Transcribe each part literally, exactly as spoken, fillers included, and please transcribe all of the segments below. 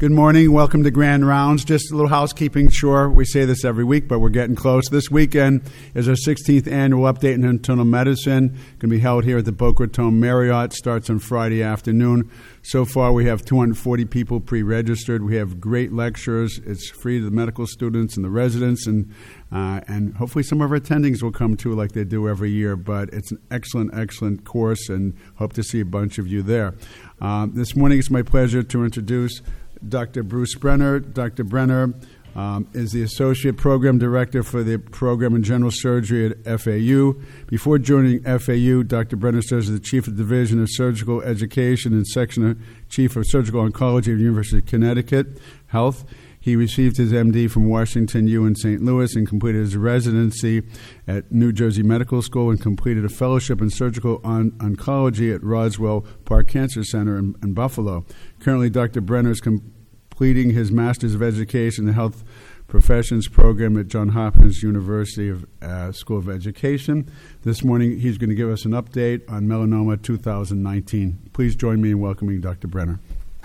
Good morning. Welcome to Grand Rounds. Just a little housekeeping. Sure, we say this every week, but we're getting close. This weekend is our sixteenth annual Update in Internal Medicine. Going to be held here at the Boca Raton Marriott. Starts on Friday afternoon. So far, we have two hundred forty people pre-registered. We have great lectures. It's free to the medical students and the residents, and uh, and hopefully some of our attendings will come too, like they do every year. But it's an excellent, excellent course, and hope to see a bunch of you there. Uh, this morning, it's my pleasure to introduce Doctor Bruce Brenner. Doctor Brenner um, is the Associate Program Director for the Program in General Surgery at F A U. Before joining F A U, Doctor Brenner serves as the Chief of Division of Surgical Education and Section Chief of Surgical Oncology at the University of Connecticut Health. He received his M D from Washington U in Saint Louis and completed his residency at New Jersey Medical School and completed a fellowship in surgical on- oncology at Roswell Park Cancer Center in, in Buffalo. Currently, Doctor Brenner is completing his Master's of Education in the Health Professions program at Johns Hopkins University of, uh, School of Education. This morning, he's going to give us an update on melanoma two thousand nineteen. Please join me in welcoming Doctor Brenner.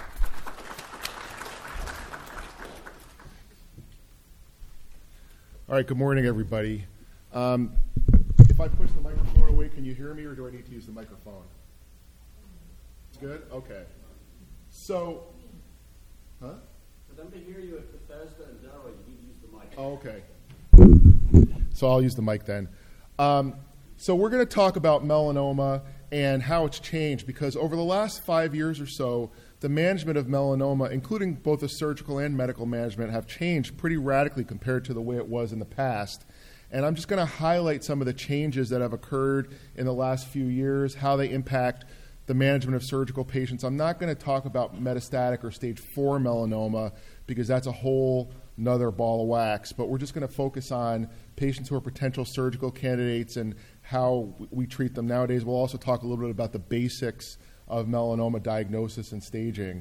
All right, good morning, everybody. Um, if I push the microphone away, can you hear me, or do I need to use the microphone? It's good? Okay. So, huh? For them to hear you at Bethesda and Delaware, you need to use the mic. Oh, okay. So I'll use the mic then. Um, so we're going to talk about melanoma and how it's changed, because over the last five years or so, the management of melanoma, including both the surgical and medical management, have changed pretty radically compared to the way it was in the past. And I'm just going to highlight some of the changes that have occurred in the last few years, how they impact the management of surgical patients. I'm not going to talk about metastatic or stage four melanoma, because that's a whole nother ball of wax, but we're just going to focus on patients who are potential surgical candidates and how we treat them nowadays. We'll also talk a little bit about the basics of melanoma diagnosis and staging.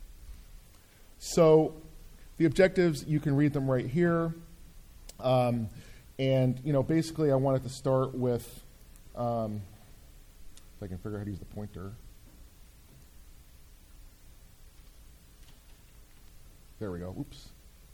So the objectives, you can read them right here. Um, and, you know, basically I wanted to start with, um, if I can figure out how to use the pointer. There we go. Oops.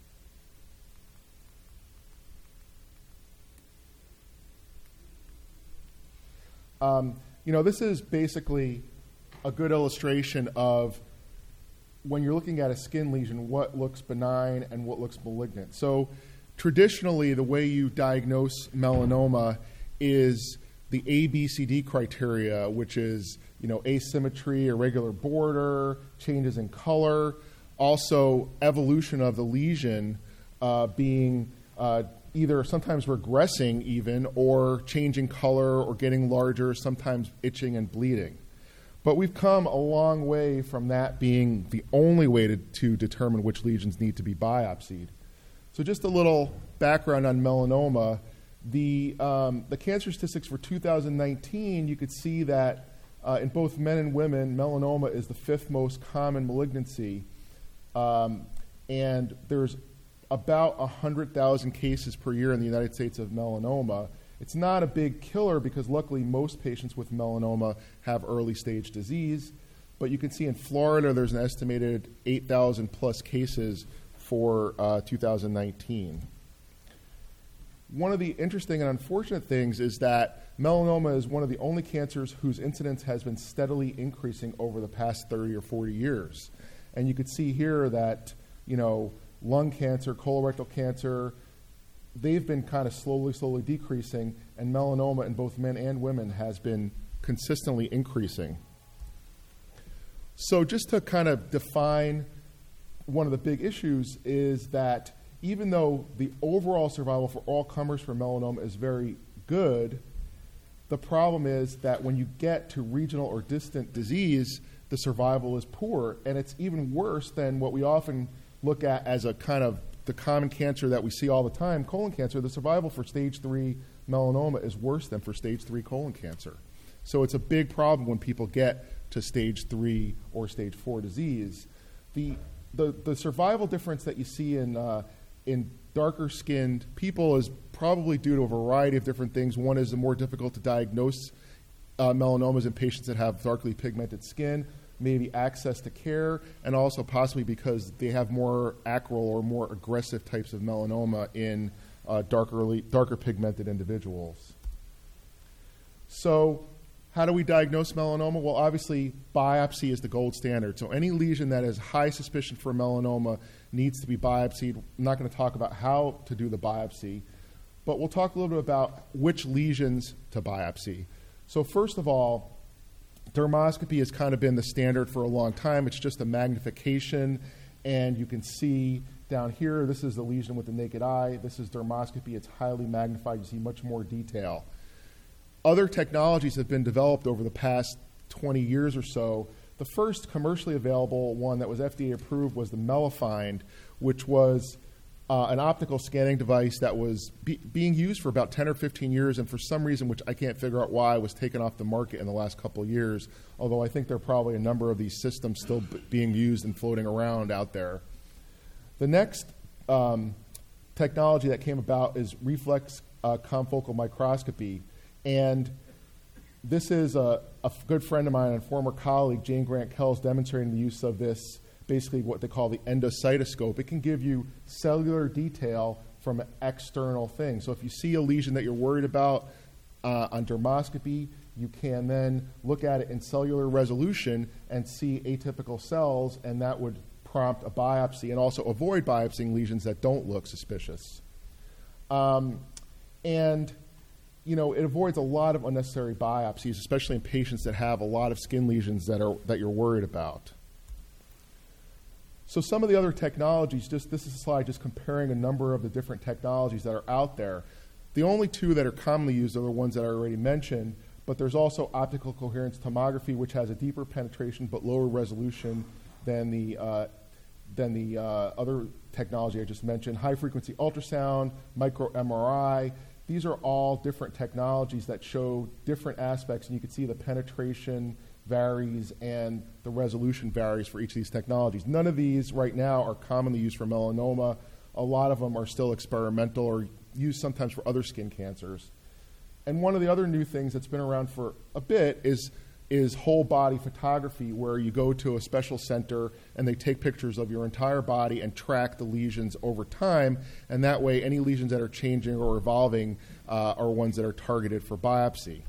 Um, you know, this is basically a good illustration of when you're looking at a skin lesion, what looks benign and what looks malignant. So traditionally, the way you diagnose melanoma is the A B C D criteria, which is, you know, asymmetry, irregular border, changes in color, also evolution of the lesion uh, being uh, either sometimes regressing even, or changing color or getting larger, sometimes itching and bleeding. But we've come a long way from that being the only way to, to determine which lesions need to be biopsied. So just a little background on melanoma. The, um, the cancer statistics for two thousand nineteen, you could see that uh, in both men and women, melanoma is the fifth most common malignancy. Um, and there's about one hundred thousand cases per year in the United States of melanoma. It's not a big killer because luckily most patients with melanoma have early stage disease, but you can see in Florida there's an estimated eight thousand plus cases for uh, two thousand nineteen. One of the interesting and unfortunate things is that melanoma is one of the only cancers whose incidence has been steadily increasing over the past thirty or forty years. And you could see here that, you know, lung cancer, colorectal cancer, they've been kind of slowly, slowly decreasing, and melanoma in both men and women has been consistently increasing. So just to kind of define one of the big issues is that even though the overall survival for all comers for melanoma is very good, the problem is that when you get to regional or distant disease, the survival is poor, and it's even worse than what we often look at as a kind of the common cancer that we see all the time, colon cancer. The survival for stage three melanoma is worse than for stage three colon cancer. So it's a big problem when people get to stage three or stage four disease. The the, the survival difference that you see in uh, in darker skinned people is probably due to a variety of different things. One is the more difficult to diagnose uh, melanomas in patients that have darkly pigmented skin. maybe access to care, and also possibly because they have more acral or more aggressive types of melanoma in uh, darker, darker pigmented individuals. So how do we diagnose melanoma? Well, obviously, biopsy is the gold standard. So any lesion that has high suspicion for melanoma needs to be biopsied. I'm not going to talk about how to do the biopsy, but we'll talk a little bit about which lesions to biopsy. So first of all, dermoscopy has kind of been the standard for a long time. It's just a magnification, and you can see down here, this is the lesion with the naked eye. This is dermoscopy. It's highly magnified. You see much more detail. Other technologies have been developed over the past twenty years or so. The first commercially available one that was F D A approved was the Melifind, which was uh, an optical scanning device that was be- being used for about ten or fifteen years, and for some reason, which I can't figure out why, was taken off the market in the last couple of years, although I think there are probably a number of these systems still b- being used and floating around out there. The next um, technology that came about is reflex uh, confocal microscopy. And this is a, a good friend of mine and former colleague, Jane Grant Kells, demonstrating the use of this, basically what they call the endocytoscope. It can give you cellular detail from an external thing. So if you see a lesion that you're worried about uh, on dermoscopy, you can then look at it in cellular resolution and see atypical cells, and that would prompt a biopsy and also avoid biopsying lesions that don't look suspicious. Um, and you know, it avoids a lot of unnecessary biopsies, especially in patients that have a lot of skin lesions that are that you're worried about. So some of the other technologies, just this is a slide just comparing a number of the different technologies that are out there. The only two that are commonly used are the ones that I already mentioned, but there's also optical coherence tomography, which has a deeper penetration but lower resolution than the uh, than the uh, other technology I just mentioned. High-frequency ultrasound, micro-M R I. These are all different technologies that show different aspects, and you can see the penetration varies and the resolution varies for each of these technologies. None of these right now are commonly used for melanoma. A lot of them are still experimental or used sometimes for other skin cancers. And one of the other new things that's been around for a bit is is whole body photography, where you go to a special center and they take pictures of your entire body and track the lesions over time, and that way any lesions that are changing or evolving uh, are ones that are targeted for biopsy.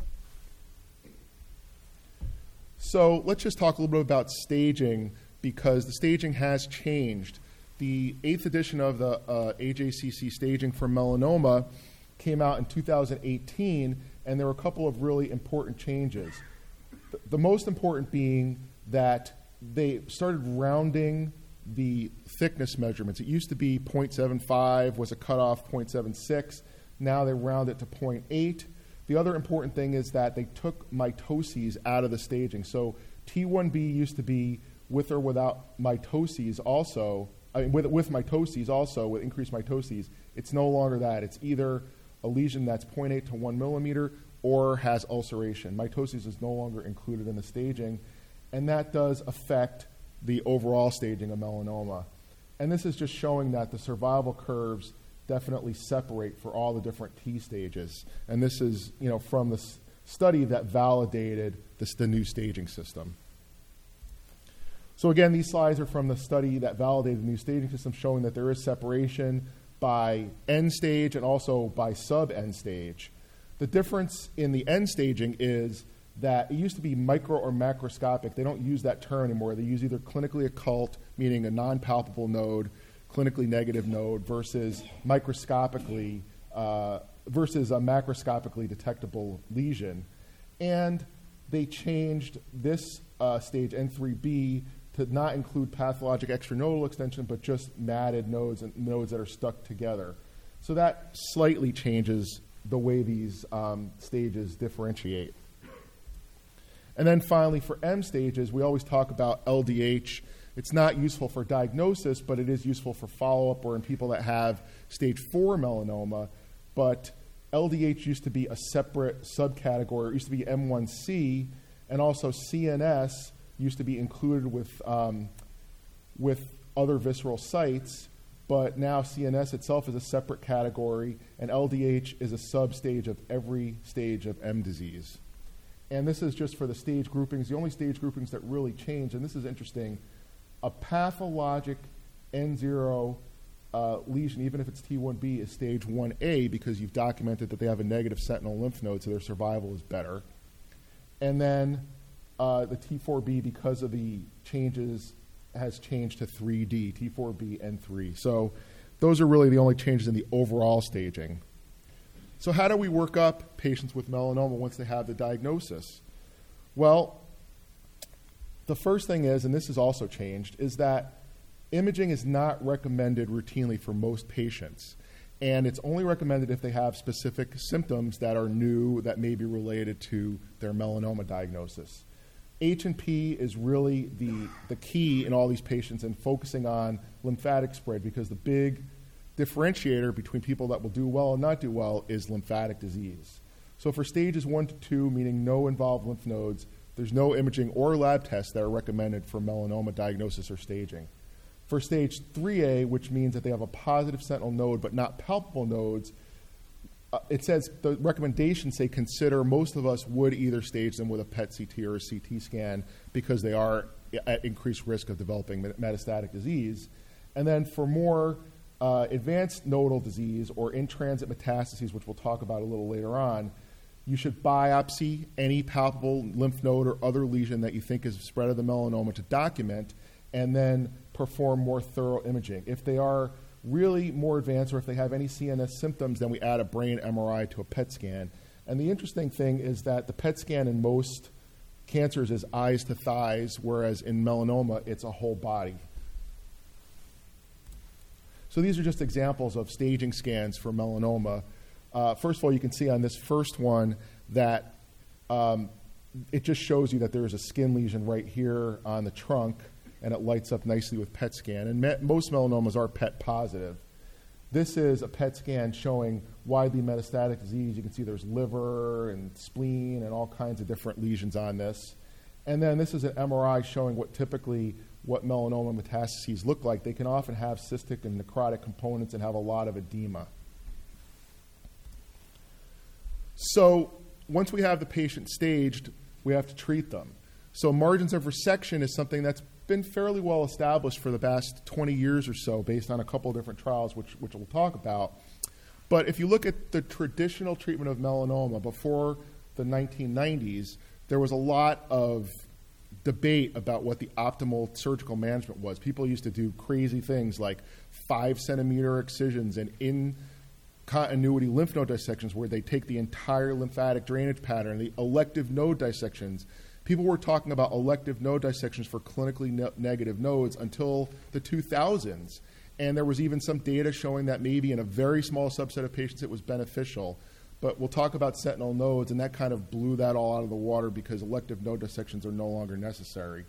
So let's just talk a little bit about staging, because the staging has changed. The eighth edition of the uh, A J C C staging for melanoma came out in two thousand eighteen, and there were a couple of really important changes. The most important being that they started rounding the thickness measurements. It used to be zero point seven five was a cutoff, zero point seven six. Now they round it to zero point eight. The other important thing is that they took mitoses out of the staging. So T one B used to be with or without mitoses also, I mean, with, with mitoses also, with increased mitoses. It's no longer that. It's either a lesion that's zero point eight to one millimeter or has ulceration. Mitosis is no longer included in the staging, and that does affect the overall staging of melanoma. And this is just showing that the survival curves definitely separate for all the different T stages. And this is, you know, from the s- study that validated this, the new staging system. So again, these slides are from the study that validated the new staging system, showing that there is separation by end stage and also by sub-end stage. The difference in the end staging is that it used to be micro or macroscopic. They don't use that term anymore. They use either clinically occult, meaning a non-palpable node, clinically negative node, versus microscopically, uh, versus a macroscopically detectable lesion. And they changed this uh, stage, N three B, to not include pathologic extranodal extension, but just matted nodes and nodes that are stuck together. So that slightly changes the way these um, stages differentiate. And then finally, for M stages, we always talk about L D H. It's not useful for diagnosis, but it is useful for follow-up or in people that have stage four melanoma. But L D H used to be a separate subcategory. It used to be M one C, and also C N S used to be included with, um, with other visceral sites. But now C N S itself is a separate category, and L D H is a sub-stage of every stage of M disease. And this is just for the stage groupings. The only stage groupings that really change, and this is interesting, a pathologic N zero uh, lesion, even if it's T one B, is stage one A because you've documented that they have a negative sentinel lymph node, so their survival is better. And then uh, the T four B, because of the changes, has changed to three D, T four B and three. So those are really the only changes in the overall staging. So how do we work up patients with melanoma once they have the diagnosis? Well, the first thing is, and this has also changed, is that imaging is not recommended routinely for most patients. And it's only recommended if they have specific symptoms that are new that may be related to their melanoma diagnosis. H and P is really the, the key in all these patients and focusing on lymphatic spread, because the big differentiator between people that will do well and not do well is lymphatic disease. So for stages one to two, meaning no involved lymph nodes, there's no imaging or lab tests that are recommended for melanoma diagnosis or staging. For stage three A, which means that they have a positive sentinel node but not palpable nodes, uh, it says the recommendations say consider, most of us would either stage them with a P E T C T or a C T scan because they are at increased risk of developing metastatic disease. And then for more uh, advanced nodal disease or in-transit metastases, which we'll talk about a little later on, you should biopsy any palpable lymph node or other lesion that you think is spread of the melanoma to document, and then perform more thorough imaging. If they are really more advanced or if they have any C N S symptoms, then we add a brain M R I to a P E T scan. And the interesting thing is that the P E T scan in most cancers is eyes to thighs, whereas in melanoma, it's a whole body. So these are just examples of staging scans for melanoma. Uh, first of all, you can see on this first one that um, it just shows you that there is a skin lesion right here on the trunk, and it lights up nicely with P E T scan. And me- most melanomas are P E T positive. This is a P E T scan showing widely metastatic disease. You can see there's liver and spleen and all kinds of different lesions on this. And then this is an M R I showing what typically what melanoma metastases look like. They can often have cystic and necrotic components and have a lot of edema. So once we have the patient staged, we have to treat them. So margins of resection is something that's been fairly well established for the past twenty years or so based on a couple of different trials, which, which we'll talk about. But if you look at the traditional treatment of melanoma before the nineteen nineties, there was a lot of debate about what the optimal surgical management was. People used to do crazy things like five centimeter excisions and in continuity lymph node dissections where they take the entire lymphatic drainage pattern, the elective node dissections. People were talking about elective node dissections for clinically ne- negative nodes until the two thousands. And there was even some data showing that maybe in a very small subset of patients it was beneficial. But we'll talk about sentinel nodes, and that kind of blew that all out of the water because elective node dissections are no longer necessary.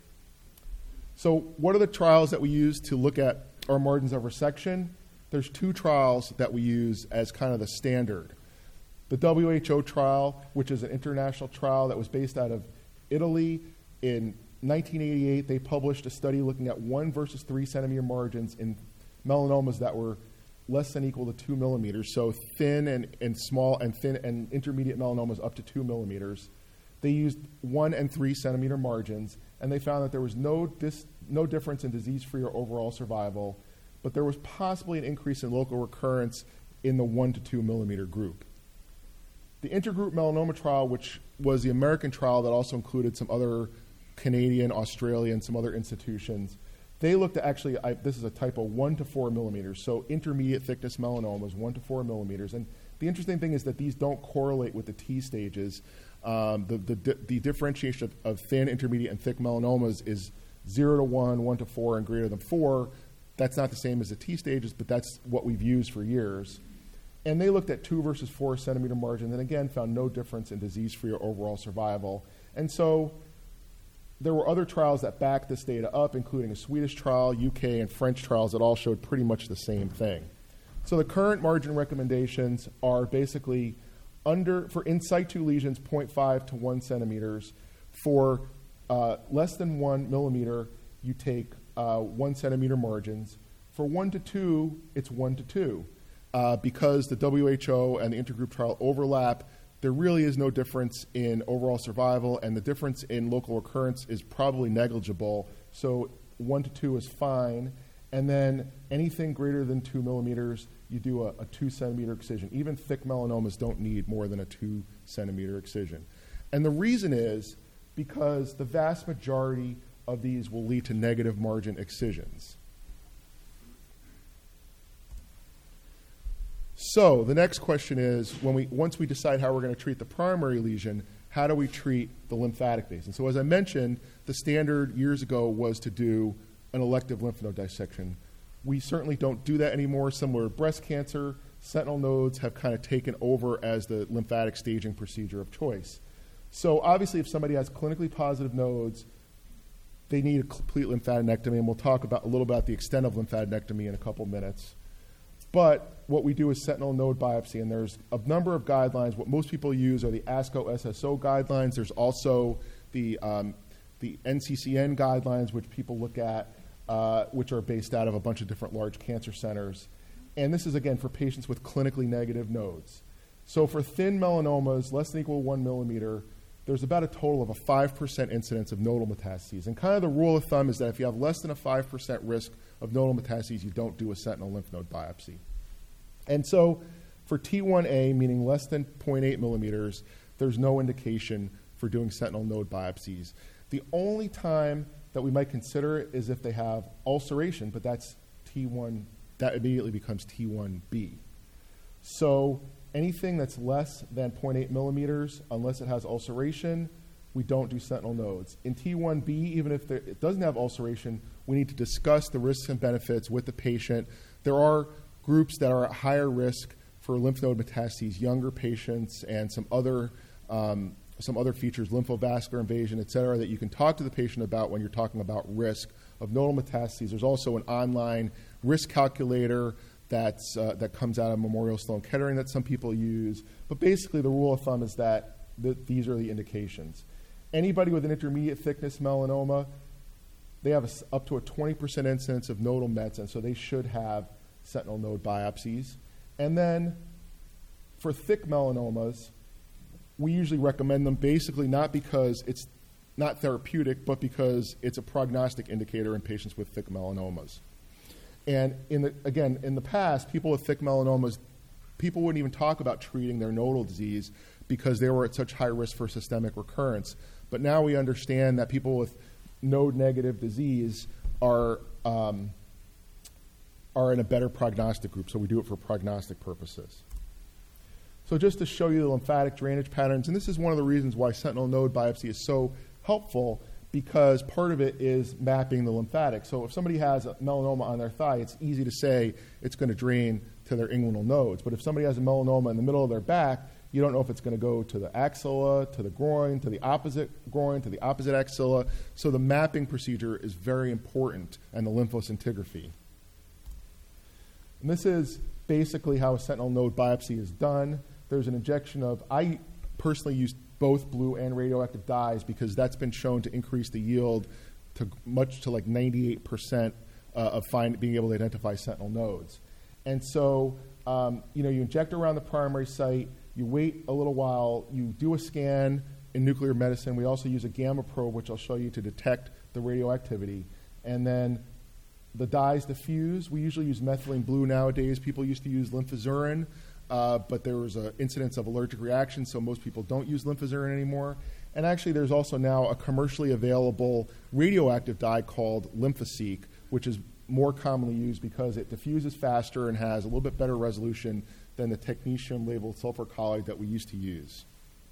So what are the trials that we use to look at our margins of resection? There's two trials that we use as kind of the standard. The W H O trial, which is an international trial that was based out of Italy. In nineteen eighty-eight, they published a study looking at one versus three centimeter margins in melanomas that were less than equal to two millimeters, so thin and, and small and thin and intermediate melanomas up to two millimeters. They used one and three centimeter margins, and they found that there was no dis, no difference in disease-free or overall survival, but there was possibly an increase in local recurrence in the one to two millimeter group. The intergroup melanoma trial, which was the American trial that also included some other Canadian, Australian, some other institutions, they looked at actually, I, this is a type of one to four millimeters, so intermediate thickness melanomas, one to four millimeters. And the interesting thing is that these don't correlate with the T stages. Um, the, the, the differentiation of, of thin, intermediate, and thick melanomas is zero to one, one to four, and greater than four. That's not the same as the T stages, but that's what we've used for years. And they looked at two versus four centimeter margin, and again found no difference in disease-free or overall survival. And so there were other trials that backed this data up, including a Swedish trial, U K, and French trials that all showed pretty much the same thing. So the current margin recommendations are basically under, for in situ lesions, zero point five to one centimeters. For uh, less than one millimeter, you take uh, one centimeter margins. For one to two, it's one to two. Uh, because the W H O and the intergroup trial overlap, there really is no difference in overall survival, and the difference in local recurrence is probably negligible. So one to two is fine. And then anything greater than two millimeters, you do a, a two centimeter excision. Even thick melanomas don't need more than a two centimeter excision. And the reason is because the vast majority of these will lead to negative margin excisions. So the next question is, when we once we decide how we're going to treat the primary lesion, how do we treat the lymphatic basin? So as I mentioned, the standard years ago was to do an elective lymph node dissection. We certainly don't do that anymore. Similar to breast cancer, sentinel nodes have kind of taken over as the lymphatic staging procedure of choice. So obviously if somebody has clinically positive nodes, they need a complete lymphadenectomy, and we'll talk about a little about the extent of lymphadenectomy in a couple minutes. But what we do is sentinel node biopsy, and there's a number of guidelines. What most people use are the ASCO S S O guidelines. There's also the, um, the N C C N guidelines, which people look at, uh, which are based out of a bunch of different large cancer centers. And this is, again, for patients with clinically negative nodes. So for thin melanomas, less than or equal to one millimeter, there's about a total of a five percent incidence of nodal metastases. And kind of the rule of thumb is that if you have less than a five percent risk of nodal metastases, you don't do a sentinel lymph node biopsy. And so for T one A, meaning less than zero point eight millimeters, there's no indication for doing sentinel node biopsies. The only time that we might consider it is if they have ulceration, but that's T one, that immediately becomes T one B. So anything that's less than zero point eight millimeters, unless it has ulceration, we don't do sentinel nodes. In T one B, even if there, it doesn't have ulceration, we need to discuss the risks and benefits with the patient. There are groups that are at higher risk for lymph node metastases, younger patients, and some other um, some other features, lymphovascular invasion, et cetera, that you can talk to the patient about when you're talking about risk of nodal metastases. There's also an online risk calculator that's, uh, that comes out of Memorial Sloan Kettering that some people use. But basically, the rule of thumb is that th- these are the indications. Anybody with an intermediate thickness melanoma, they have a, up to a twenty percent incidence of nodal mets, and so they should have sentinel node biopsies. And then for thick melanomas, we usually recommend them basically not because it's not therapeutic, but because it's a prognostic indicator in patients with thick melanomas. And in the, again, in the past, people with thick melanomas, people wouldn't even talk about treating their nodal disease because they were at such high risk for systemic recurrence. But now we understand that people with node-negative disease are um, are in a better prognostic group, so we do it for prognostic purposes. So just to show you the lymphatic drainage patterns, and this is one of the reasons why sentinel node biopsy is so helpful, because part of it is mapping the lymphatic. So if somebody has a melanoma on their thigh, it's easy to say it's going to drain to their inguinal nodes. But if somebody has a melanoma in the middle of their back, you don't know if it's going to go to the axilla, to the groin, to the opposite groin, to the opposite axilla. So the mapping procedure is very important, and the lymphoscintigraphy. And this is basically how a sentinel node biopsy is done. There's an injection of, I personally use both blue and radioactive dyes because that's been shown to increase the yield to much to like ninety-eight percent uh, of find, being able to identify sentinel nodes. And so, um, you know, you inject around the primary site, you wait a little while, you do a scan. In nuclear medicine, we also use a gamma probe, which I'll show you, to detect the radioactivity. And then the dyes diffuse. We usually use methylene blue nowadays. People used to use lymphozurin, uh, but there was an incidence of allergic reaction, so most people don't use lymphozurin anymore. And actually, there's also now a commercially available radioactive dye called Lymphoseek, which is more commonly used because it diffuses faster and has a little bit better resolution than the technetium-labeled sulfur colloid that we used to use.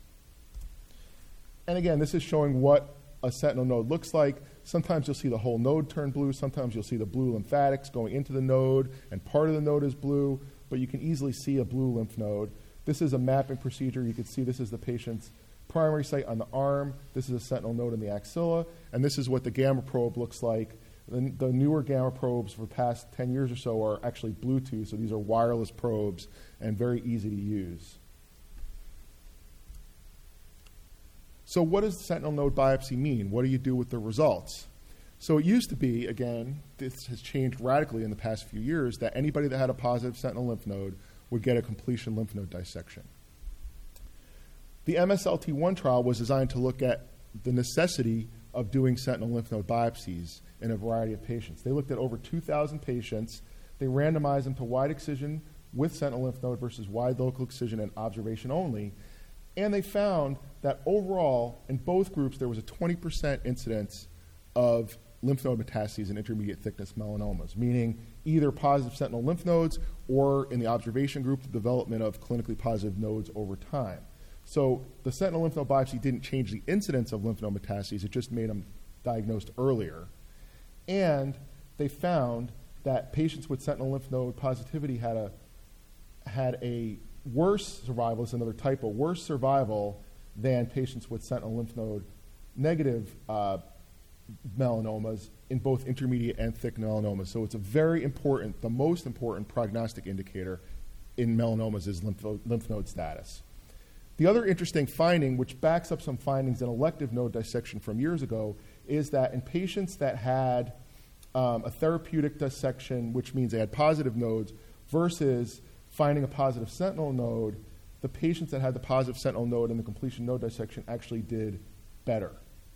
And again, this is showing what a sentinel node looks like. Sometimes you'll see the whole node turn blue. Sometimes you'll see the blue lymphatics going into the node, and part of the node is blue, but you can easily see a blue lymph node. This is a mapping procedure. You can see this is the patient's primary site on the arm. This is a sentinel node in the axilla, and this is what the gamma probe looks like. The, the newer gamma probes for the past ten years or so are actually Bluetooth, so these are wireless probes and very easy to use. So what does sentinel node biopsy mean? What do you do with the results? So it used to be, again, this has changed radically in the past few years, that anybody that had a positive sentinel lymph node would get a completion lymph node dissection. The M S L T one trial was designed to look at the necessity of doing sentinel lymph node biopsies in a variety of patients. They looked at over two thousand patients. They randomized them to wide excision with sentinel lymph node versus wide local excision and observation only. And they found that overall, in both groups, there was a twenty percent incidence of lymph node metastases and intermediate thickness melanomas, meaning either positive sentinel lymph nodes or, in the observation group, the development of clinically positive nodes over time. So the sentinel lymph node biopsy didn't change the incidence of lymph node metastases, it just made them diagnosed earlier. And they found that patients with sentinel lymph node positivity had a had a worse survival, it's another typo, worse survival than patients with sentinel lymph node negative uh, melanomas in both intermediate and thick melanomas. So it's a very important, the most important prognostic indicator in melanomas is lymph, lymph node status. The other interesting finding, which backs up some findings in elective node dissection from years ago, is that in patients that had um, a therapeutic dissection, which means they had positive nodes, versus finding a positive sentinel node, the patients that had the positive sentinel node in the completion node dissection actually did better.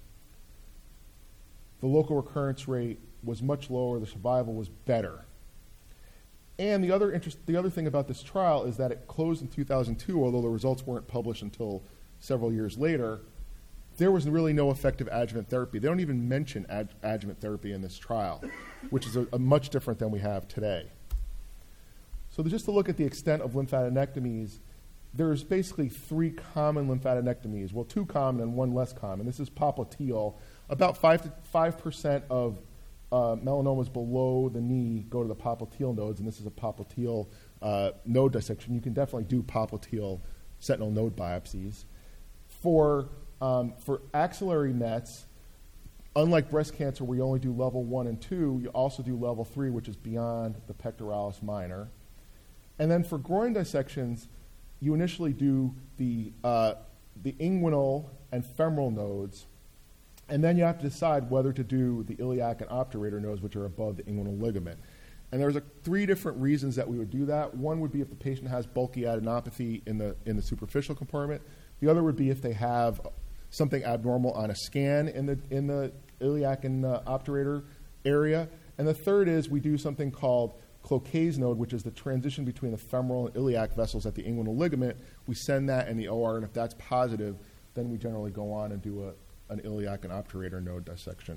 The local recurrence rate was much lower, the survival was better. And the other interest, the other thing about this trial is that it closed in two thousand two, although the results weren't published until several years later. There was really no effective adjuvant therapy. They don't even mention ad, adjuvant therapy in this trial, which is a, a much different than we have today. So just to look at the extent of lymphadenectomies, there's basically three common lymphadenectomies. Well, two common and one less common. This is popliteal. About five to five percent of uh, melanomas below the knee go to the popliteal nodes, and this is a popliteal uh, node dissection. You can definitely do popliteal sentinel node biopsies. For um, for axillary mets, unlike breast cancer where you only do level one and two, you also do level three, which is beyond the pectoralis minor. And then for groin dissections, you initially do the uh, the inguinal and femoral nodes, and then you have to decide whether to do the iliac and obturator nodes, which are above the inguinal ligament. And there's a, three different reasons that we would do that. One would be if the patient has bulky adenopathy in the in the superficial compartment. The other would be if they have something abnormal on a scan in the in the iliac and uh, obturator area. And the third is we do something called Cloquet's node, which is the transition between the femoral and iliac vessels at the inguinal ligament. We send that in the O R, and if that's positive, then we generally go on and do a, an iliac and obturator node dissection.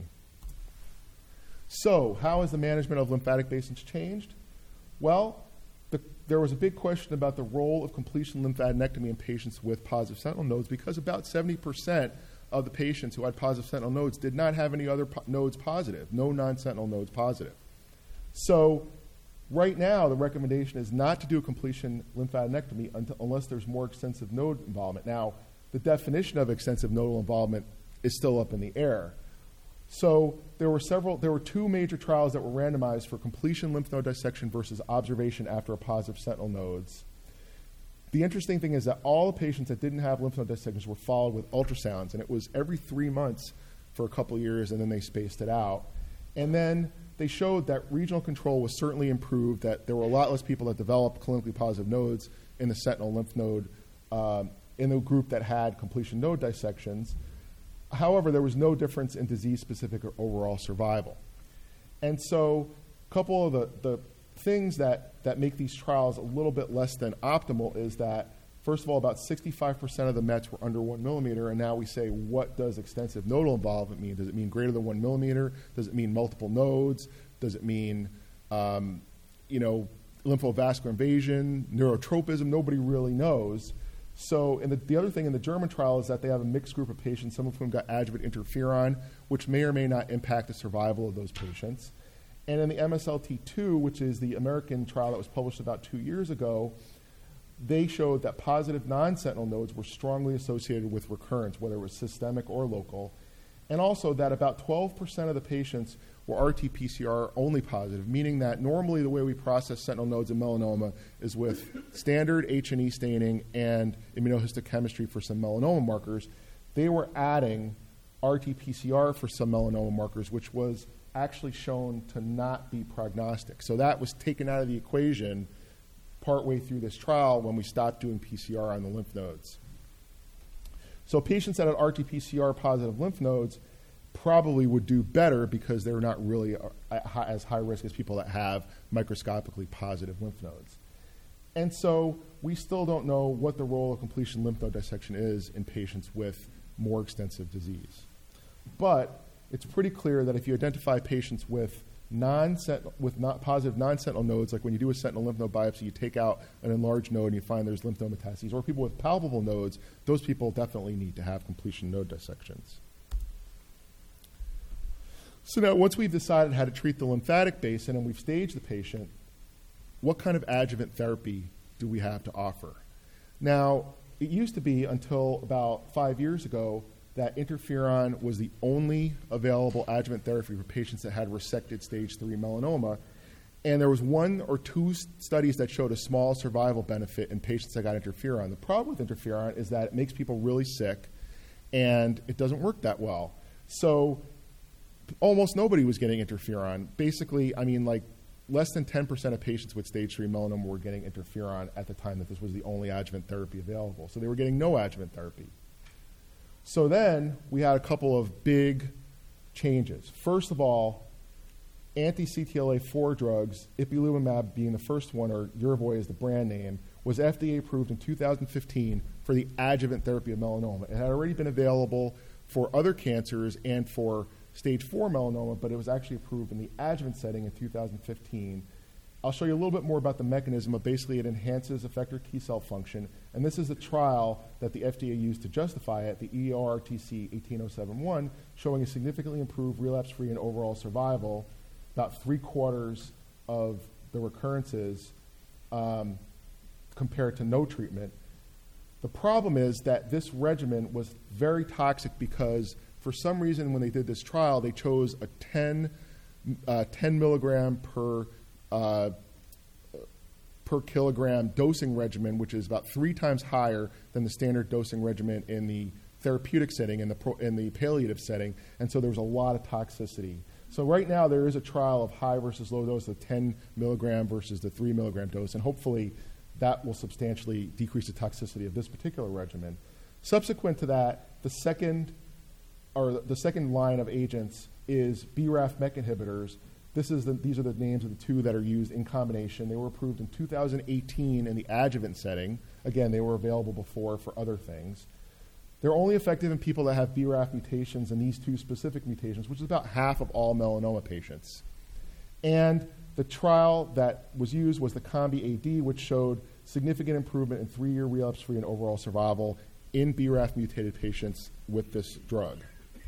So, how has the management of lymphatic basins changed? Well, the, there was a big question about the role of completion lymphadenectomy in patients with positive sentinel nodes, because about seventy percent of the patients who had positive sentinel nodes did not have any other po- nodes positive, no non-sentinel nodes positive. So, right now, the recommendation is not to do a completion lymphadenectomy until, unless there's more extensive node involvement. Now, the definition of extensive nodal involvement is still up in the air. So there were several, there were two major trials that were randomized for completion lymph node dissection versus observation after a positive sentinel nodes. The interesting thing is that all the patients that didn't have lymph node dissections were followed with ultrasounds, and it was every three months for a couple years, and then they spaced it out. And then they showed that regional control was certainly improved, that there were a lot less people that developed clinically positive nodes in the sentinel lymph node um, in the group that had completion node dissections. However, there was no difference in disease-specific or overall survival. And so a couple of the, the things that, that make these trials a little bit less than optimal is that, first of all, about sixty-five percent of the mets were under one millimeter, and now we say, what does extensive nodal involvement mean? Does it mean greater than one millimeter? Does it mean multiple nodes? Does it mean, um, you know, lymphovascular invasion, neurotropism? Nobody really knows. So, and the, the other thing in the German trial is that they have a mixed group of patients, some of whom got adjuvant interferon, which may or may not impact the survival of those patients. And in the M S L T two, which is the American trial that was published about two years ago, they showed that positive non-sentinel nodes were strongly associated with recurrence, whether it was systemic or local, and also that about twelve percent of the patients were R T P C R only positive, meaning that normally the way we process sentinel nodes in melanoma is with standard H and E staining and immunohistochemistry for some melanoma markers. They were adding R T P C R for some melanoma markers, which was actually shown to not be prognostic. So that was taken out of the equation partway through this trial when we stopped doing P C R on the lymph nodes. So patients that had R T P C R positive lymph nodes probably would do better because they're not really as high risk as people that have microscopically positive lymph nodes. And so we still don't know what the role of completion lymph node dissection is in patients with more extensive disease. But it's pretty clear that if you identify patients with non with not positive non-sentinel nodes, like when you do a sentinel lymph node biopsy, you take out an enlarged node and you find there's lymph node metastases, or people with palpable nodes, those people definitely need to have completion node dissections. So now, once we've decided how to treat the lymphatic basin and we've staged the patient, what kind of adjuvant therapy do we have to offer? Now, it used to be until about five years ago that interferon was the only available adjuvant therapy for patients that had resected stage three melanoma. And there was one or two s- studies that showed a small survival benefit in patients that got interferon. The problem with interferon is that it makes people really sick and it doesn't work that well. So almost nobody was getting interferon. Basically, I mean, like less than ten percent of patients with stage three melanoma were getting interferon at the time that this was the only adjuvant therapy available. So they were getting no adjuvant therapy. So then we had a couple of big changes. First of all, anti-C T L A four drugs, ipilimumab being the first one, or Yervoy is the brand name, was F D A approved in two thousand fifteen for the adjuvant therapy of melanoma. It had already been available for other cancers and for stage four melanoma, but it was actually approved in the adjuvant setting in two thousand fifteen. I'll show you a little bit more about the mechanism, but basically it enhances effector T cell function, and this is the trial that the F D A used to justify it, the E O R T C eighteen oh seven one, showing a significantly improved relapse-free and overall survival, about three quarters of the recurrences um, compared to no treatment. The problem is that this regimen was very toxic because for some reason when they did this trial, they chose a ten, uh, ten milligram per Uh, per kilogram dosing regimen, which is about three times higher than the standard dosing regimen in the therapeutic setting, in the pro, in the palliative setting, and so there was a lot of toxicity. So right now there is a trial of high versus low dose, the ten milligram versus the three milligram dose, and hopefully that will substantially decrease the toxicity of this particular regimen. Subsequent to that, the second or the second line of agents is B R A F MEK inhibitors. This is the, these are the names of the two that are used in combination. They were approved in two thousand eighteen in the adjuvant setting. Again, they were available before for other things. They're only effective in people that have B R A F mutations and these two specific mutations, which is about half of all melanoma patients. And the trial that was used was the COMBI A D, which showed significant improvement in three-year relapse-free and overall survival in B R A F mutated patients with this drug.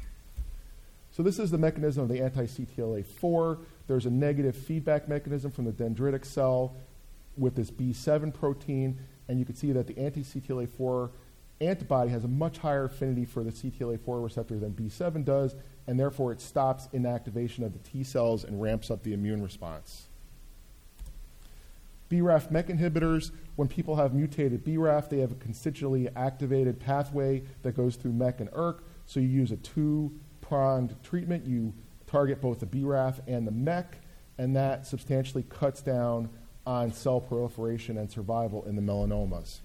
So this is the mechanism of the anti-C T L A four. There's a negative feedback mechanism from the dendritic cell with this B seven protein, and you can see that the anti-C T L A four antibody has a much higher affinity for the C T L A four receptor than B seven does, and therefore it stops inactivation of the T cells and ramps up the immune response. B R A F MEK inhibitors, when people have mutated B R A F, they have a constitutively activated pathway that goes through MEK and E R K, so you use a two-pronged treatment. You target both the B R A F and the MEK, and that substantially cuts down on cell proliferation and survival in the melanomas.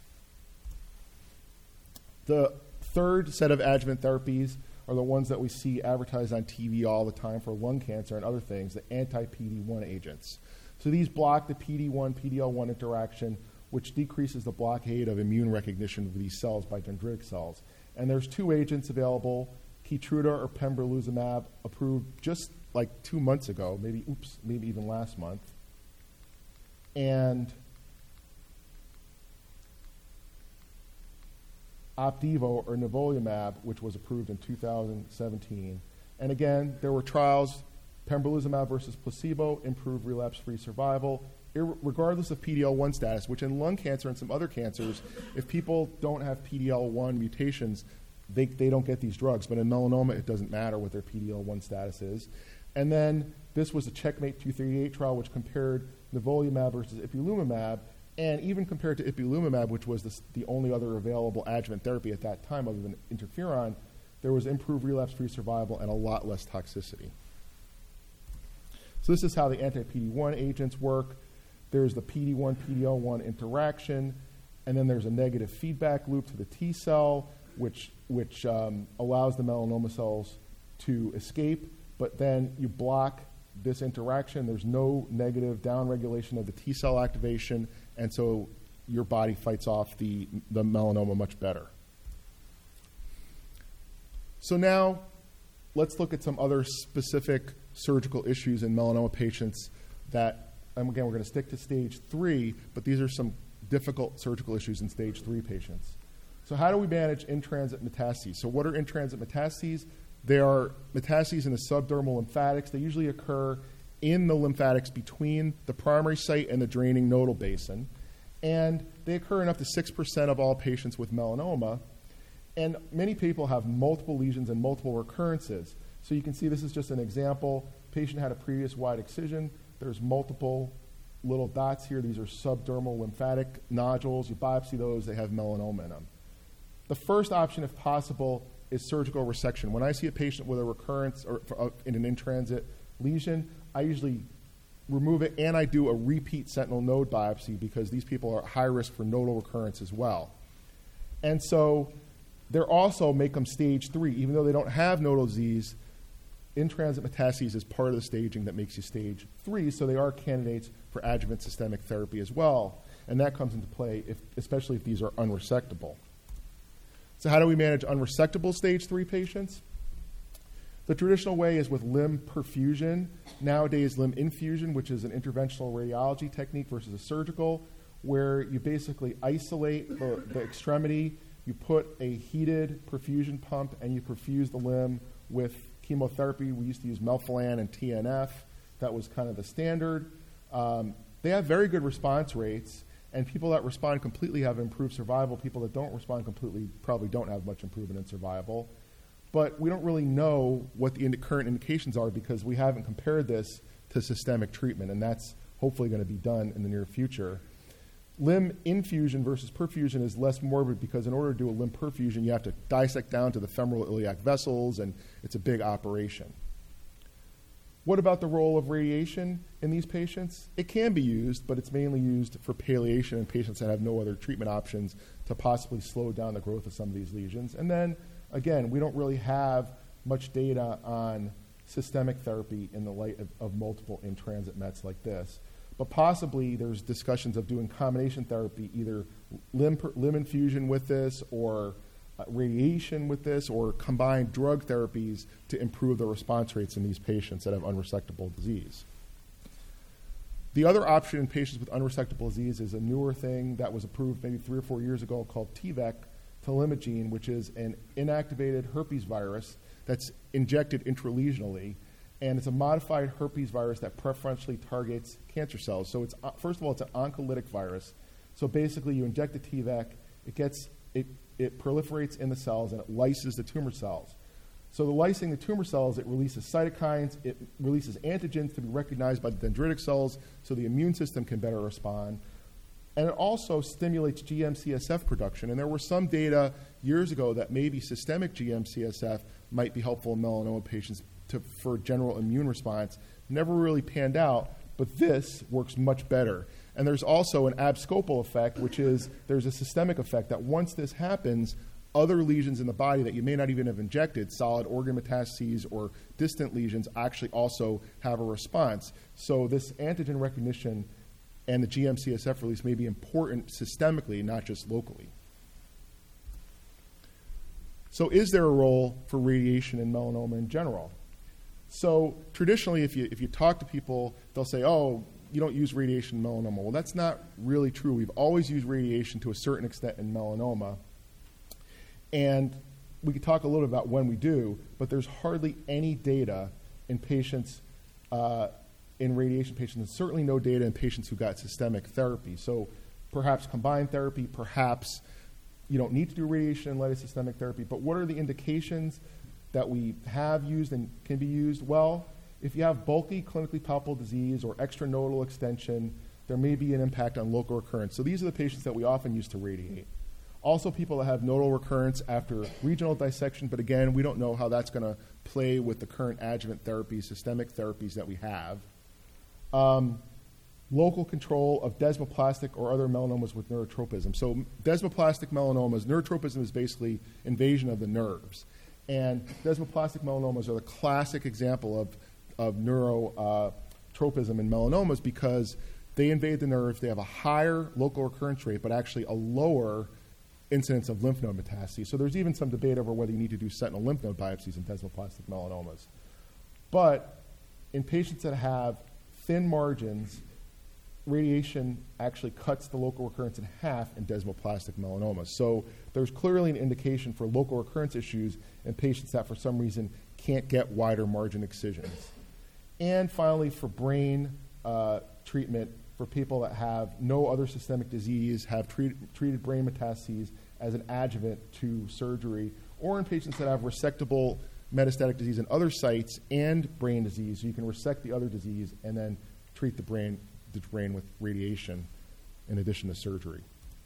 The third set of adjuvant therapies are the ones that we see advertised on T V all the time for lung cancer and other things, the anti-P D one agents. So these block the P D one P D L one interaction, which decreases the blockade of immune recognition of these cells by dendritic cells. And there's two agents available, Keytruda or pembrolizumab, approved just like two months ago, maybe, oops, maybe even last month. And Opdivo or nivolumab, which was approved in two thousand seventeen. And again, there were trials, pembrolizumab versus placebo, improved relapse-free survival, ir- regardless of P D L one status, which in lung cancer and some other cancers, if people don't have P D L one mutations, They, they don't get these drugs, but in melanoma, it doesn't matter what their P D L one status is. And then this was the CheckMate two thirty-eight trial, which compared nivolumab versus ipilimumab, and even compared to ipilimumab, which was the, the only other available adjuvant therapy at that time other than interferon, there was improved relapse-free survival and a lot less toxicity. So this is how the anti-P D one agents work. There's the P D one P D L one interaction, and then there's a negative feedback loop to the T cell. which, which um, allows the melanoma cells to escape, but then you block this interaction. There's no negative downregulation of the T cell activation, and so your body fights off the, the melanoma much better. So now let's look at some other specific surgical issues in melanoma patients that, and again, we're going to stick to stage three, but these are some difficult surgical issues in stage three patients. So how do we manage in-transit metastases? So what are in-transit metastases? They are metastases in the subdermal lymphatics. They usually occur in the lymphatics between the primary site and the draining nodal basin. And they occur in up to six percent of all patients with melanoma. And many people have multiple lesions and multiple recurrences. So you can see this is just an example. Patient had a previous wide excision. There's multiple little dots here. These are subdermal lymphatic nodules. You biopsy those, they have melanoma in them. The first option, if possible, is surgical resection. When I see a patient with a recurrence or uh, in an in-transit lesion, I usually remove it, and I do a repeat sentinel node biopsy because these people are at high risk for nodal recurrence as well. And so they're also make them stage three. Even though they don't have nodal disease, in-transit metastases is part of the staging that makes you stage three, so they are candidates for adjuvant systemic therapy as well. And that comes into play, if, especially if these are unresectable. So how do we manage unresectable stage three patients? The traditional way is with limb perfusion. Nowadays, limb infusion, which is an interventional radiology technique versus a surgical, where you basically isolate the, the extremity, you put a heated perfusion pump, and you perfuse the limb with chemotherapy. We used to use melphalan and T N F. That was kind of the standard. Um, they have very good response rates, and people that respond completely have improved survival. People that don't respond completely probably don't have much improvement in survival. But we don't really know what the indi- current indications are because we haven't compared this to systemic treatment, and that's hopefully going to be done in the near future. Limb infusion versus perfusion is less morbid because in order to do a limb perfusion, you have to dissect down to the femoral iliac vessels, and it's a big operation. What about the role of radiation in these patients? It can be used, but it's mainly used for palliation in patients that have no other treatment options to possibly slow down the growth of some of these lesions. And then, again, we don't really have much data on systemic therapy in the light of, of multiple in-transit mets like this. But possibly there's discussions of doing combination therapy, either limb, per, limb infusion with this or uh, radiation with this or combined drug therapies to improve the response rates in these patients that have unresectable disease. The other option in patients with unresectable disease is a newer thing that was approved maybe three or four years ago called T V E C, telimagene, which is an inactivated herpes virus that's injected intralesionally. And it's a modified herpes virus that preferentially targets cancer cells. So it's uh, first of all, it's an oncolytic virus. So basically, you inject the T V E C, it gets it it proliferates in the cells and it lyses the tumor cells. So the lysing the tumor cells, it releases cytokines, it releases antigens to be recognized by the dendritic cells, so the immune system can better respond. And it also stimulates G M C S F production. And there were some data years ago that maybe systemic G M C S F might be helpful in melanoma patients to, for general immune response. Never really panned out, but this works much better. And there's also an abscopal effect, which is there's a systemic effect that once this happens, other lesions in the body that you may not even have injected, solid organ metastases or distant lesions, actually also have a response. So this antigen recognition and the G M C S F release may be important systemically, not just locally. So is there a role for radiation in melanoma in general? So traditionally, if you if you talk to people, they'll say, oh, you don't use radiation in melanoma. Well, that's not really true. We've always used radiation to a certain extent in melanoma. And we could talk a little bit about when we do, but there's hardly any data in patients, uh, in radiation patients, and certainly no data in patients who got systemic therapy. So perhaps combined therapy, perhaps you don't need to do radiation in light of systemic therapy, but what are the indications that we have used and can be used? Well, if you have bulky clinically palpable disease or extranodal extension, there may be an impact on local recurrence. So these are the patients that we often use to radiate. Also people that have nodal recurrence after regional dissection, but again, we don't know how that's going to play with the current adjuvant therapies, systemic therapies that we have. Um, local control of desmoplastic or other melanomas with neurotropism. So desmoplastic melanomas, neurotropism is basically invasion of the nerves. And desmoplastic melanomas are the classic example of, of neurotropism in melanomas because they invade the nerves. They have a higher local recurrence rate, but actually a lower incidence of lymph node metastases. So there's even some debate over whether you need to do sentinel lymph node biopsies in desmoplastic melanomas. But in patients that have thin margins, radiation actually cuts the local recurrence in half in desmoplastic melanomas. So there's clearly an indication for local recurrence issues in patients that for some reason can't get wider margin excisions. And finally, for brain uh, treatment, for people that have no other systemic disease, have treat, treated brain metastases as an adjuvant to surgery, or in patients that have resectable metastatic disease in other sites and brain disease, so you can resect the other disease and then treat the brain, the brain with radiation in addition to surgery.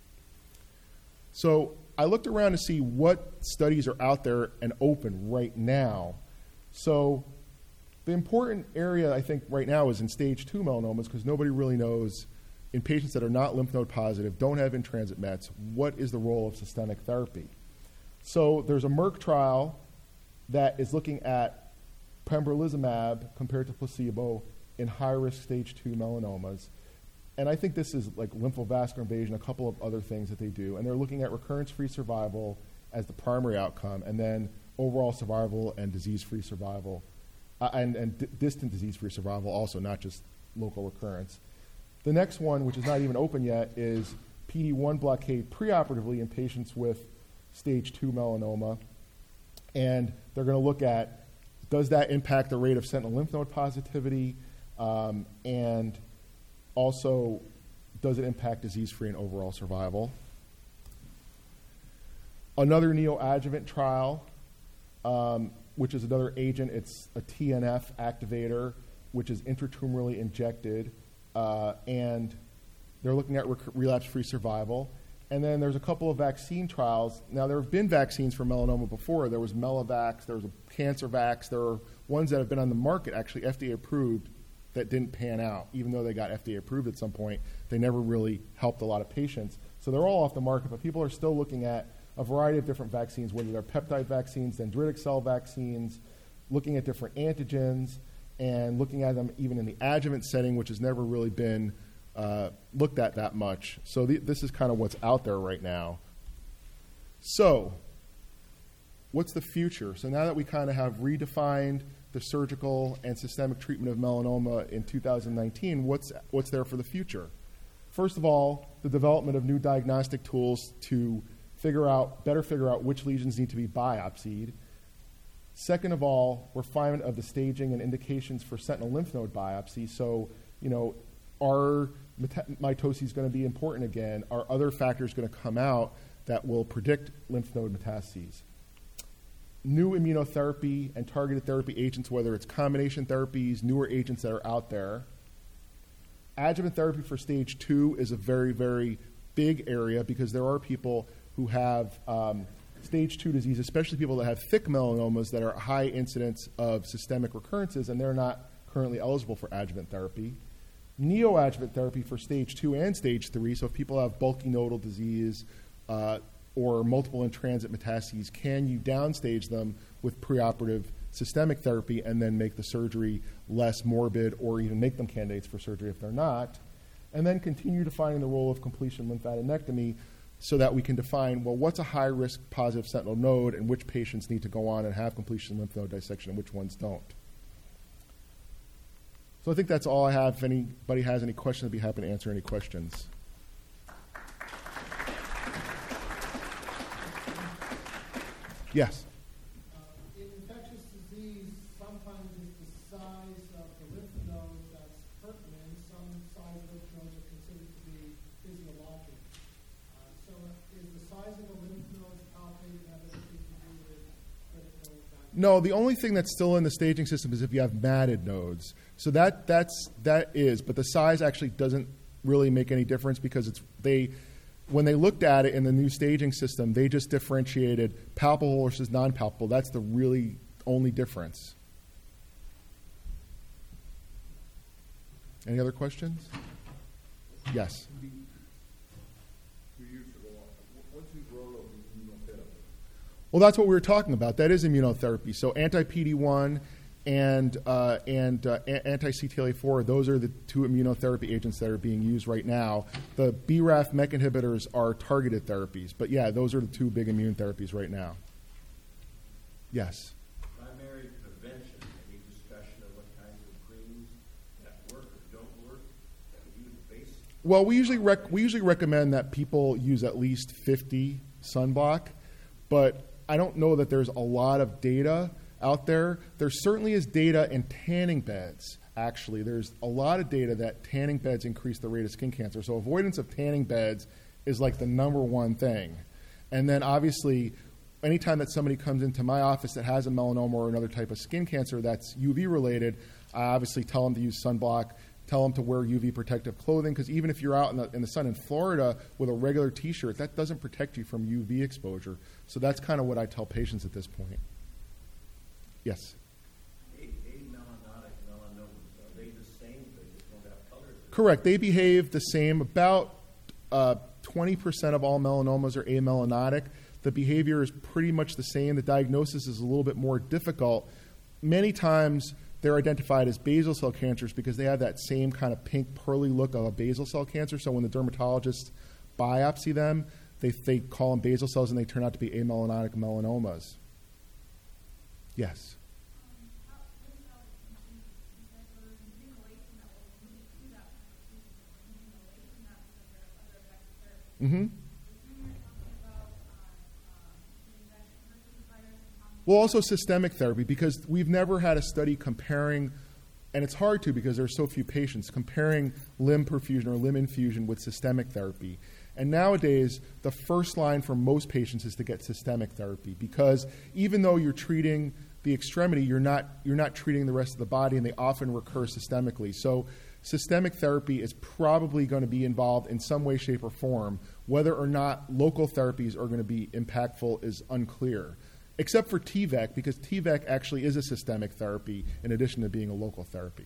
So I looked around to see what studies are out there and open right now. So the important area, I think, right now is in stage two melanomas because nobody really knows, in patients that are not lymph node positive, don't have in-transit mets, what is the role of systemic therapy. So there's a Merck trial that is looking at pembrolizumab compared to placebo in high-risk stage two melanomas. And I think this is like lymphovascular invasion, a couple of other things that they do. And they're looking at recurrence-free survival as the primary outcome, and then overall survival and disease-free survival. Uh, and and d- distant disease-free survival also, not just local recurrence. The next one, which is not even open yet, is P D one blockade preoperatively in patients with stage two melanoma. And they're going to look at, does that impact the rate of sentinel lymph node positivity, um, and also, does it impact disease-free and overall survival? Another neoadjuvant trial, um, which is another agent. It's a T N F activator, which is intratumorally injected, uh, and they're looking at rec- relapse-free survival. And then there's a couple of vaccine trials. Now, there have been vaccines for melanoma before. There was Melavax, there was a CancerVax. There are ones that have been on the market, actually F D A approved, that didn't pan out. Even though they got F D A approved at some point, they never really helped a lot of patients. So they're all off the market, but people are still looking at a variety of different vaccines, whether they're peptide vaccines, dendritic cell vaccines, looking at different antigens, and looking at them even in the adjuvant setting, which has never really been uh, looked at that much. So the, this is kind of what's out there right now. So what's the future? So now that we kind of have redefined the surgical and systemic treatment of melanoma in two thousand nineteen, what's what's there for the future? First of all, the development of new diagnostic tools to figure out, better figure out which lesions need to be biopsied. Second of all, refinement of the staging and indications for sentinel lymph node biopsy. So, you know, are mitoses going to be important again? Are other factors going to come out that will predict lymph node metastases? New immunotherapy and targeted therapy agents, whether it's combination therapies, newer agents that are out there. Adjuvant therapy for stage two is a very, very big area because there are people who have um, stage two disease, especially people that have thick melanomas that are high incidence of systemic recurrences, and they're not currently eligible for adjuvant therapy. Neoadjuvant therapy for stage two and stage three, so if people have bulky nodal disease uh, or multiple in-transit metastases, can you downstage them with preoperative systemic therapy and then make the surgery less morbid or even make them candidates for surgery if they're not? And then continue defining the role of completion lymphadenectomy so that we can define, well, what's a high-risk positive sentinel node and which patients need to go on and have completion lymph node dissection and which ones don't. So I think that's all I have. If anybody has any questions, I'd be happy to answer any questions. Yes? Uh, in infectious disease, sometimes it's the size of the lymph node that's pertinent. Some size lymph nodes are considered to be physiologic. Uh, so is the size of the lymph nodes palpated have anything to do with critical factors? No, the only thing that's still in the staging system is if you have matted nodes. So that that's that is, but the size actually doesn't really make any difference because it's they when they looked at it in the new staging system, they just differentiated palpable versus non-palpable. That's the really only difference. Any other questions? Yes. Well, that's what we were talking about. That is immunotherapy. So anti-P D one and uh, and uh, anti-C T L A four, those are the two immunotherapy agents that are being used right now. The B R A F MEK inhibitors are targeted therapies. But, yeah, those are the two big immune therapies right now. Yes? Primary prevention, any discussion of what kinds of creams that work or don't work that would use the base? Well, we usually rec- we usually recommend that people use at least fifty sunblock, but I don't know that there's a lot of data out there. There certainly is data in tanning beds, actually. There's a lot of data that tanning beds increase the rate of skin cancer. So avoidance of tanning beds is like the number one thing. And then obviously, anytime that somebody comes into my office that has a melanoma or another type of skin cancer that's U V related, I obviously tell them to use sunblock, tell them to wear U V protective clothing, because even if you're out in the, in the sun in Florida with a regular T-shirt, that doesn't protect you from U V exposure. So that's kind of what I tell patients at this point. Yes? Amelanotic melanomas, are they the same? They just don't have colors? Correct. They behave the same. About uh, twenty percent of all melanomas are amelanotic. The behavior is pretty much the same. The diagnosis is a little bit more difficult. Many times they're identified as basal cell cancers because they have that same kind of pink pearly look of a basal cell cancer. So when the dermatologists biopsy them, they, they call them basal cells and they turn out to be amelanotic melanomas. Yes? Mm-hmm. Well, also systemic therapy, because we've never had a study comparing, and it's hard to because there's so few patients, comparing limb perfusion or limb infusion with systemic therapy. And nowadays, the first line for most patients is to get systemic therapy, because even though you're treating the extremity, you're not, you're not treating the rest of the body, and they often recur systemically. So systemic therapy is probably going to be involved in some way, shape, or form. Whether or not local therapies are going to be impactful is unclear, except for T VEC, because T VEC actually is a systemic therapy in addition to being a local therapy.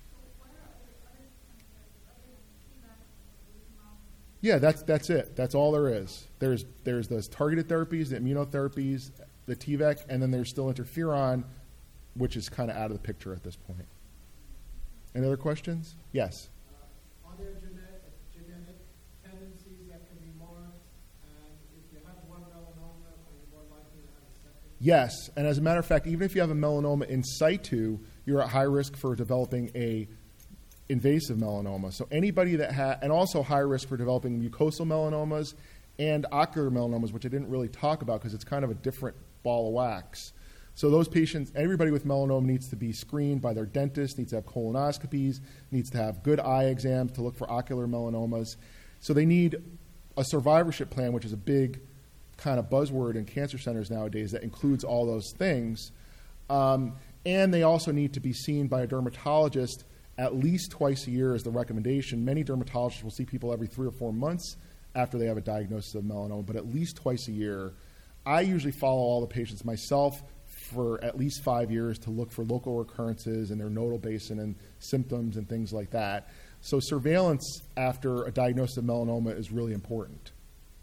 Yeah, that's that's it. That's all there is. There's there's those targeted therapies, the immunotherapies, the T VEC, and then there's still interferon, which is kind of out of the picture at this point. Any other questions? Yes. Uh, are there genetic, genetic tendencies that can be marked? And if you have one melanoma, are you more likely to have a second? Yes, and as a matter of fact, even if you have a melanoma in situ, you're at high risk for developing a invasive melanoma. So anybody that has, and also high risk for developing mucosal melanomas and ocular melanomas, which I didn't really talk about because it's kind of a different ball of wax. So those patients, everybody with melanoma needs to be screened by their dentist, needs to have colonoscopies, needs to have good eye exams to look for ocular melanomas. So they need a survivorship plan, which is a big kind of buzzword in cancer centers nowadays that includes all those things. Um, and they also need to be seen by a dermatologist at least twice a year is the recommendation. Many dermatologists will see people every three or four months after they have a diagnosis of melanoma, but at least twice a year. I usually follow all the patients myself for at least five years to look for local recurrences in their nodal basin and symptoms and things like that. So surveillance after a diagnosis of melanoma is really important.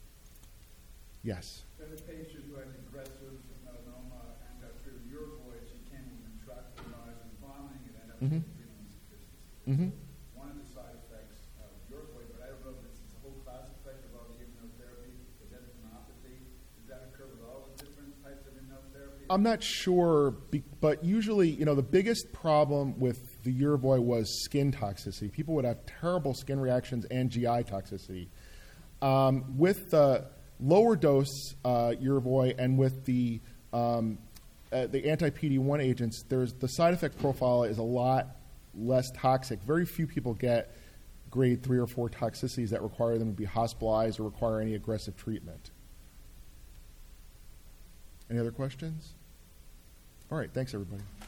Yes? For the patient who has aggressive melanoma and got through Yervoy, she can't even track the rise and vomiting and end up Mhm. with breathing insufficiency. Mm-hmm. One of the side effects of Yervoy, but I don't know if this is a whole class effect of all the immunotherapy, is endocrinopathy. Does that occur with all the different types of immunotherapy? I'm not sure, be- but usually, you know, the biggest problem with the Yervoy was skin toxicity. People would have terrible skin reactions and G I toxicity. Um, with the lower dose uh, Yervoy and with the um, uh, the anti-P D one agents, there's the side effect profile is a lot less toxic. Very few people get grade three or four toxicities that require them to be hospitalized or require any aggressive treatment. Any other questions? All right, thanks everybody.